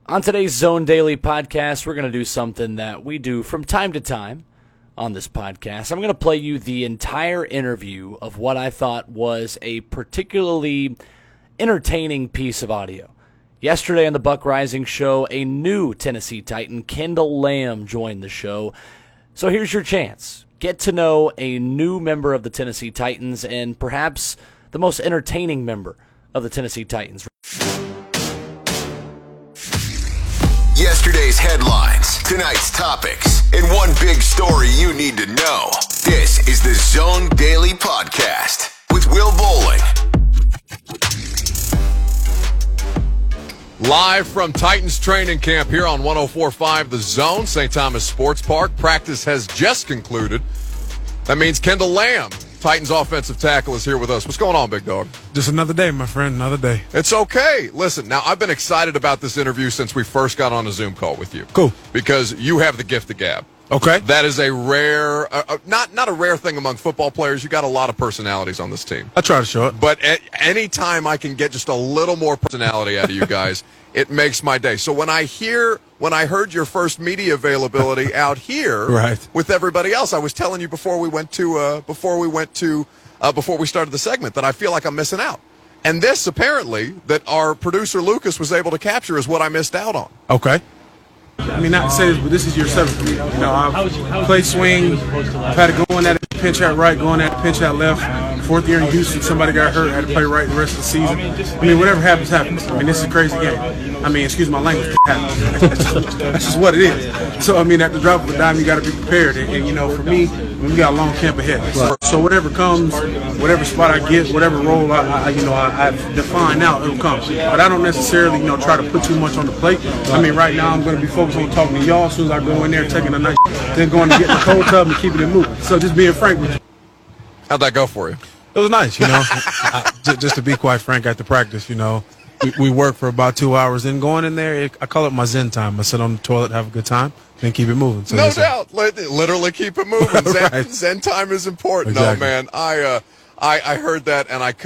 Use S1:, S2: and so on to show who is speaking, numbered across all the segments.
S1: On today's Zone Daily podcast, we're going to do something that we do from time to time on this podcast. I'm going to play you the entire interview of what I thought was a particularly entertaining piece of audio. Yesterday on the Buck Rising Show, a new Tennessee Titan, Kendall Lamm, joined the show. So here's your chance. Get to know a new member of the Tennessee Titans and perhaps the most entertaining member of the Tennessee Titans.
S2: Yesterday's headlines, tonight's topics, and one big story you need to know. This is the Zone Daily Podcast with Will Bowling.
S3: Live from Titans training camp here on 104.5 The Zone, St. Thomas Sports Park. Practice has just concluded. That means Kendall Lamm, Titans offensive tackle, is here with us. What's going on, big dog?
S4: Just another day, my friend, another day.
S3: It's okay. Listen, now I've been excited about this interview since we first got on a Zoom call with you.
S4: Cool.
S3: Because you have the gift of gab.
S4: Okay.
S3: That is a rare, not a rare thing among football players. You got a lot of personalities on this team.
S4: I try to show it.
S3: But any time I can get just a little more personality out of you guys, it makes my day. So when I heard your first media availability out here
S4: right.
S3: with everybody else, I was telling you before we started the segment that I feel like I'm missing out. And this apparently that our producer Lucas was able to capture is what I missed out on.
S4: Okay. I mean, not to say this, but this is your seventh. You know, I've played swing. I've had to go in at a pinch out right, going at a pinch out left. Fourth year in Houston, somebody got hurt. I had to play right the rest of the season. I mean, whatever happens, happens. I mean, this is a crazy game. I mean, excuse my language. That's just what it is. So, I mean, at the drop of a dime, you got to be prepared. And, you know, for me, we got a long camp ahead. So whatever comes, whatever spot I get, whatever role I've defined now, it'll come. But I don't necessarily, try to put too much on the plate. I mean, right now I'm going to be focused on talking to y'all as soon as I go in there, taking a nice, then going to get in the cold tub and keeping it moving. So just being frank with you.
S3: How'd that go for you?
S4: It was nice, just to be quite frank, after practice, we work for about 2 hours. Then going in there, I call it my Zen time. I sit on the toilet, have a good time, then keep it moving. So
S3: no doubt. Literally keep it moving.
S4: Right.
S3: Zen time is important.
S4: Exactly.
S3: No, man. I heard that, and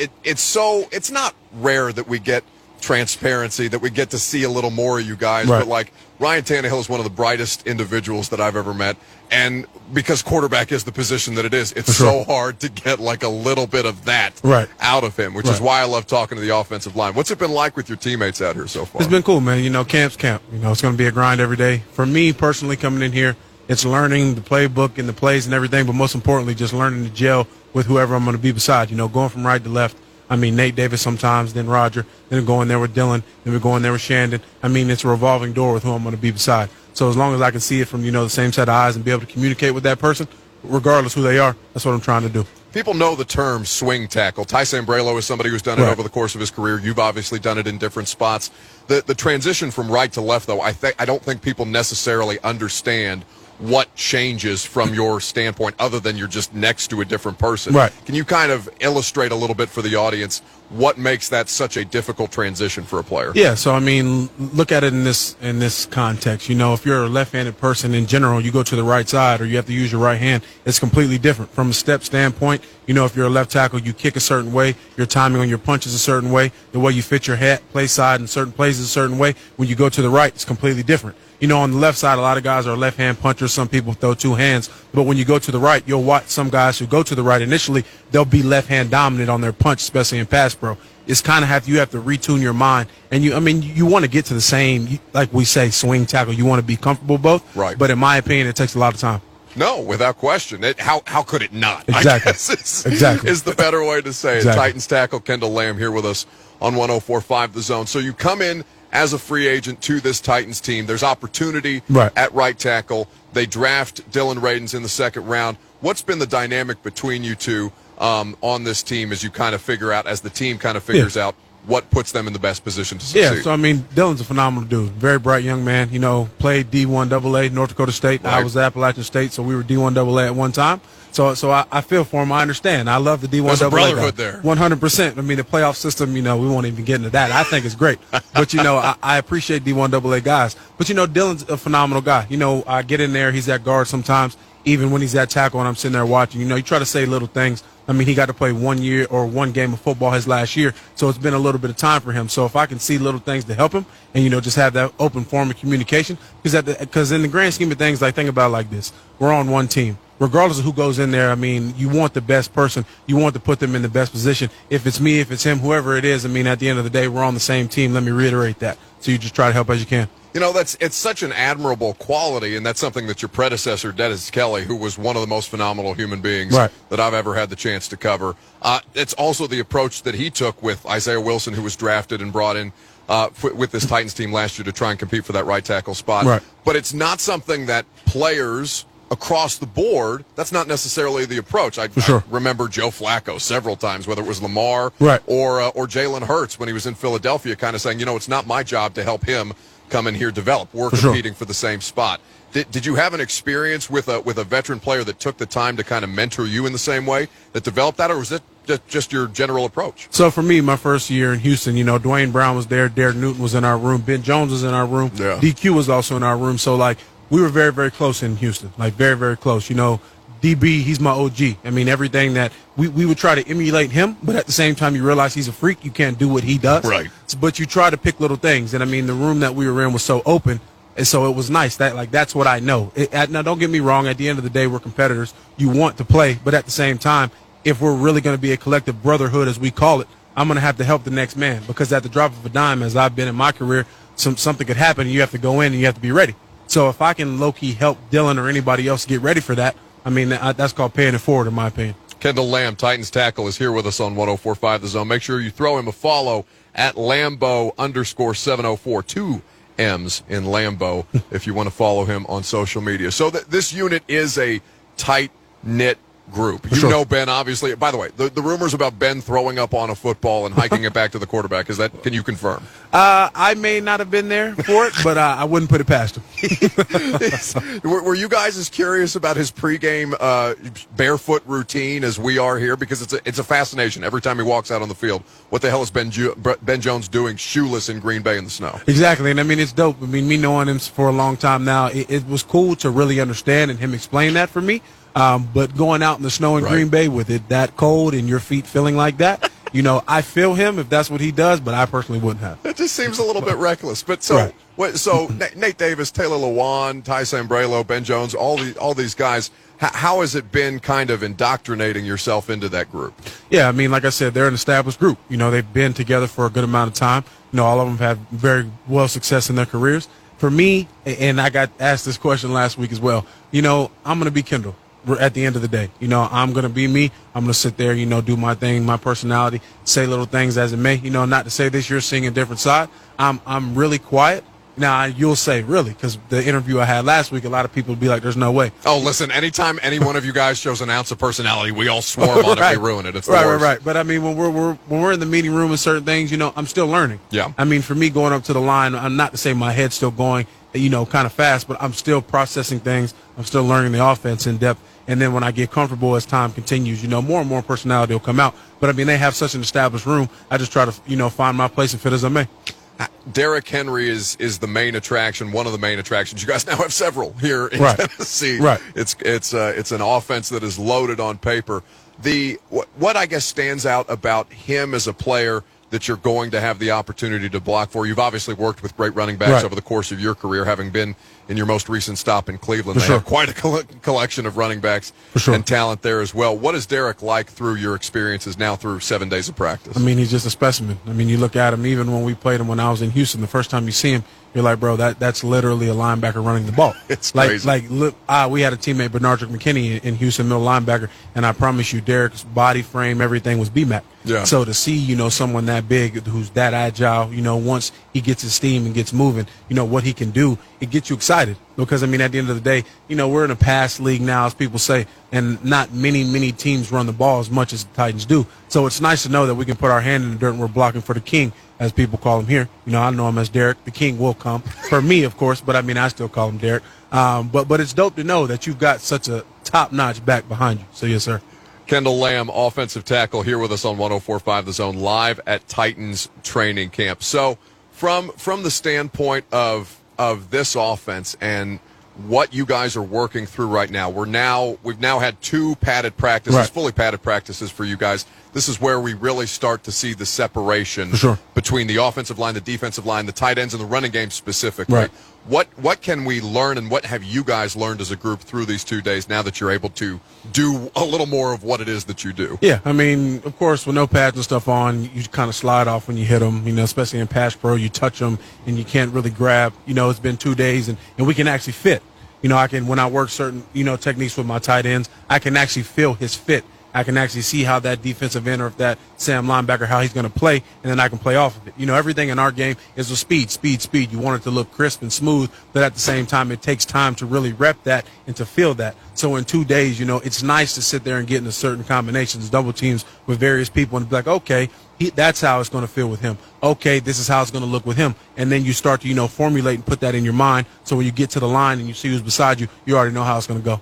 S3: it's not rare that we get transparency, that we get to see a little more of you guys.
S4: Right.
S3: But, like, Ryan Tannehill is one of the brightest individuals that I've ever met. And because quarterback is the position that it is, it's so hard to get, like, a little bit of that out of him, which is why I love talking to the offensive line. What's it been like with your teammates out here so far?
S4: It's been cool, man. Camp's camp. It's going to be a grind every day. For me, personally, coming in here, it's learning the playbook and the plays and everything, but most importantly, just learning to gel with whoever I'm going to be beside. Going from right to left. I mean, Nate Davis sometimes, then Roger, then going there with Dylan, then we're going there with Shandon. I mean, it's a revolving door with who I'm going to be beside. So as long as I can see it from, the same set of eyes and be able to communicate with that person, regardless who they are, that's what I'm trying to do.
S3: People know the term swing tackle. Ty Sambrailo is somebody who's done it over the course of his career. You've obviously done it in different spots. The transition from right to left, though, I don't think people necessarily understand what changes from your standpoint other than you're just next to a different person.
S4: Right.
S3: Can you kind of illustrate a little bit for the audience what makes that such a difficult transition for a player?
S4: Yeah, so I mean, look at it in this context. If you're a left-handed person in general, you go to the right side or you have to use your right hand, it's completely different. From a step standpoint, if you're a left tackle, you kick a certain way, your timing on your punch is a certain way, the way you fit your head, play side in certain places a certain way. When you go to the right, it's completely different. On the left side, a lot of guys are left-hand punchers. Some people throw two hands. But when you go to the right, you'll watch some guys who go to the right initially, they'll be left-hand dominant on their punch, especially in pass pro. It's kind of you have to retune your mind. And you want to get to the same, like we say, swing tackle. You want to be comfortable both.
S3: Right.
S4: But in my opinion, it takes a lot of time.
S3: No, without question. How could it not?
S4: Exactly.
S3: I guess is the better way to say it. Titans tackle Kendall Lamm here with us on 104.5 The Zone. So you come in as a free agent to this Titans team. There's opportunity at right tackle. They draft Dylan Radins in the second round. What's been the dynamic between you two on this team as you kind of figure out, as the team kind of figures out what puts them in the best position to succeed?
S4: Yeah, so I mean, Dylan's a phenomenal dude. Very bright young man. Played D1 AA, North Dakota State.
S3: Right.
S4: I was at Appalachian State, so we were D1 AA at one time. So I feel for him. I understand. I love the D1 AA.
S3: There's a brotherhood there.
S4: 100%. I mean, the playoff system, we won't even get into that. I think it's great. But, I appreciate D1 AA guys. But, Dylan's a phenomenal guy. I get in there. He's at guard sometimes. even when he's at tackle and I'm sitting there watching, you try to say little things. I mean, he got to play 1 year or one game of football his last year, so it's been a little bit of time for him. So if I can see little things to help him and, just have that open form of communication, because in the grand scheme of things, think about it like this. We're on one team. Regardless of who goes in there, I mean, you want the best person. You want to put them in the best position. If it's me, if it's him, whoever it is, I mean, at the end of the day, we're on the same team. Let me reiterate that. So you just try to help as you can.
S3: It's such an admirable quality, and that's something that your predecessor, Dennis Kelly, who was one of the most phenomenal human beings that I've ever had the chance to cover. It's also the approach that he took with Isaiah Wilson, who was drafted and brought in with this Titans team last year to try and compete for that right tackle spot. Right. But it's not something that players across the board, that's not necessarily the approach. I remember Joe Flacco several times, whether it was Lamar or Jalen Hurts when he was in Philadelphia, kind of saying, it's not my job to help him come in here develop. We're competing for the same spot. Did you have an experience with a veteran player that took the time to kind of mentor you in the same way, that developed that, or was it just your general approach?
S4: So for me, my first year in Houston, Dwayne Brown was there, Derek Newton was in our room, Ben Jones was in our room, DQ was also in our room. So, we were very, very close in Houston, very, very close. DB, he's my OG. I mean, everything that we would try to emulate him, but at the same time, you realize he's a freak. You can't do what he does.
S3: Right.
S4: But you try to pick little things. And, I mean, the room that we were in was so open, and so it was nice. That's what I know. Now, don't get me wrong. At the end of the day, we're competitors. You want to play, but at the same time, if we're really going to be a collective brotherhood, as we call it, I'm going to have to help the next man, because at the drop of a dime, as I've been in my career, something could happen, and you have to go in and you have to be ready. So if I can low-key help Dylan or anybody else get ready for that, I mean, that's called paying it forward, in my opinion.
S3: Kendall Lamb, Titans tackle, is here with us on 104.5 The Zone. Make sure you throw him a follow at Lambo_704, 2 M's in Lambo, if you want to follow him on social media. So this unit is a tight-knit group. You know Ben, obviously. By the way, the rumors about Ben throwing up on a football and hiking it back to the quarterback, can you confirm?
S4: I may not have been there for it, but I wouldn't put it past him.
S3: Were you guys as curious about his pregame barefoot routine as we are here? Because it's a fascination every time he walks out on the field. What the hell is Ben Jones doing shoeless in Green Bay in the snow?
S4: Exactly, and I mean, it's dope. I mean, me knowing him for a long time now, it was cool to really understand and him explain that for me. But going out in the snow in Green Bay with it that cold and your feet feeling like that, I feel him if that's what he does, but I personally wouldn't have.
S3: It just seems a little bit reckless. But Nate Davis, Taylor Lewan, Ty Sambrailo, Ben Jones, all these guys, how has it been kind of indoctrinating yourself into that group?
S4: Yeah, I mean, like I said, they're an established group. They've been together for a good amount of time. All of them have very well success in their careers. For me, and I got asked this question last week as well, I'm going to be Kendall. At the end of the day, I'm going to be me. I'm going to sit there, do my thing, my personality, say little things as it may. Not to say this, you're seeing a different side. I'm really quiet. Now, you'll say, really, because the interview I had last week, a lot of people would be like, there's no way.
S3: Oh, listen, anytime any one of you guys shows an ounce of personality, we all swarm on it, we ruin it. It's the worst.
S4: Right. But, I mean, when we're in the meeting room and certain things, I'm still learning.
S3: Yeah.
S4: I mean, for me, going up to the line, I'm not to say my head's still going, kind of fast, but I'm still processing things. I'm still learning the offense in depth. And then when I get comfortable as time continues, more and more personality will come out. But, I mean, they have such an established room. I just try to, find my place and fit as I may.
S3: Derrick Henry is the main attraction, one of the main attractions. You guys now have several here in Tennessee.
S4: Right.
S3: It's an offense that is loaded on paper. What I guess stands out about him as a player that you're going to have the opportunity to block for? You've obviously worked with great running backs over the course of your career, having been in your most recent stop in Cleveland. They have quite a collection of running backs and talent there as well. What is Derrick like through your experiences now through 7 days of practice?
S4: I mean, he's just a specimen. I mean, you look at him, even when we played him when I was in Houston, the first time you see him, you're like, bro, that's literally a linebacker running the ball.
S3: It's crazy.
S4: We had a teammate, Bernardrick McKinney, in Houston, middle linebacker, and I promise you, Derrick's body frame, everything was BMAC.
S3: Yeah.
S4: So to see, someone that big who's that agile, once he gets his steam and gets moving, what he can do, it gets you excited. Because, I mean, at the end of the day, we're in a pass league now, as people say, and not many teams run the ball as much as the Titans do. So it's nice to know that we can put our hand in the dirt and we're blocking for the king, as people call him here. I know him as Derrick. The king will come. For me, of course, but, I mean, I still call him Derrick. But it's dope to know that you've got such a top-notch back behind you. So, yes, sir.
S3: Kendall Lamb, offensive tackle, here with us on 104.5 The Zone, live at Titans training camp. So from the standpoint of this offense and what you guys are working through right now. We've now had 2 padded practices, fully padded practices for you guys. This is where we really start to see the separation between the offensive line, the defensive line, the tight ends, and the running game specifically.
S4: Right.
S3: What can we learn, and what have you guys learned as a group through these 2 days now that you're able to do a little more of what it is that you do?
S4: Yeah, I mean, of course, with no pads and stuff on, you kind of slide off when you hit them, especially in pass pro, you touch them and you can't really grab. It's been 2 days, and we can actually fit. When I work certain, techniques with my tight ends, I can actually feel his fit. I can actually see how that defensive end or if that Sam linebacker, how he's going to play, and then I can play off of it. Everything in our game is with speed. You want it to look crisp and smooth, but at the same time, it takes time to really rep that and to feel that. So in 2 days, it's nice to sit there and get into certain combinations, double teams with various people, and be like, okay, that's how it's going to feel with him. Okay, this is how it's going to look with him. And then you start to, formulate and put that in your mind. So when you get to the line and you see who's beside you, you already know how it's going to go.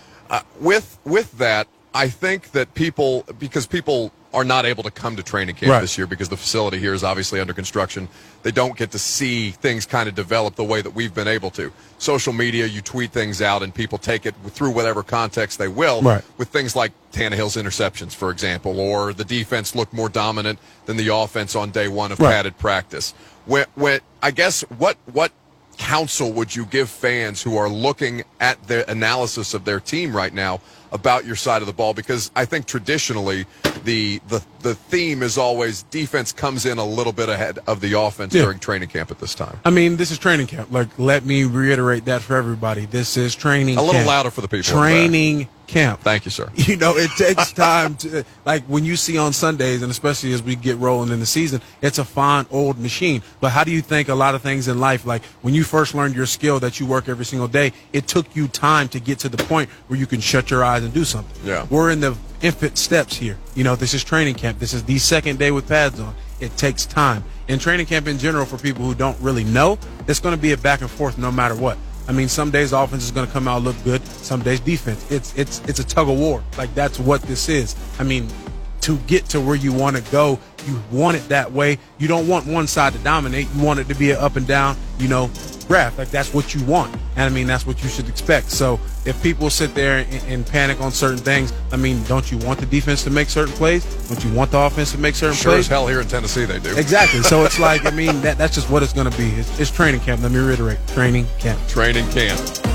S3: With that, I think that because people are not able to come to training camp this year because the facility here is obviously under construction, they don't get to see things kind of develop the way that we've been able to. Social media, you tweet things out and people take it through whatever context they will, with things like Tannehill's interceptions, for example, or the defense looked more dominant than the offense on day 1 of padded practice. I guess what counsel would you give fans who are looking at the analysis of their team right now about your side of the ball? Because I think traditionally the theme is always defense comes in a little bit ahead of the offense during training camp at this time.
S4: I mean, this is training camp. Let me reiterate that for everybody. This is training camp.
S3: A little louder for the people.
S4: Training camp.
S3: Thank you, sir.
S4: It takes time to, when you see on Sundays, and especially as we get rolling in the season, it's a fine old machine. But how do you think a lot of things in life, like when you first learned your skill that you work every single day, it took you time to get to the point where you can shut your eyes and do something.
S3: Yeah.
S4: We're in the infant steps here. This is training camp. This is the second day with pads on. It takes time. And training camp in general, for people who don't really know, it's going to be a back and forth no matter what. I mean, some days offense is going to come out look good. Some days defense. It's a tug of war. That's what this is. I mean, to get to where you want to go, you want it that way. You don't want one side to dominate. You want it to be an up and down, graph. That's what you want. And I mean, that's what you should expect. So if people sit there and panic on certain things, I mean, don't you want the defense to make certain plays? Don't you want the offense to make certain plays?
S3: Sure as hell here in Tennessee they do.
S4: Exactly. So it's that's just what it's going to be. It's training camp. Let me reiterate. Training camp.
S3: Training camp.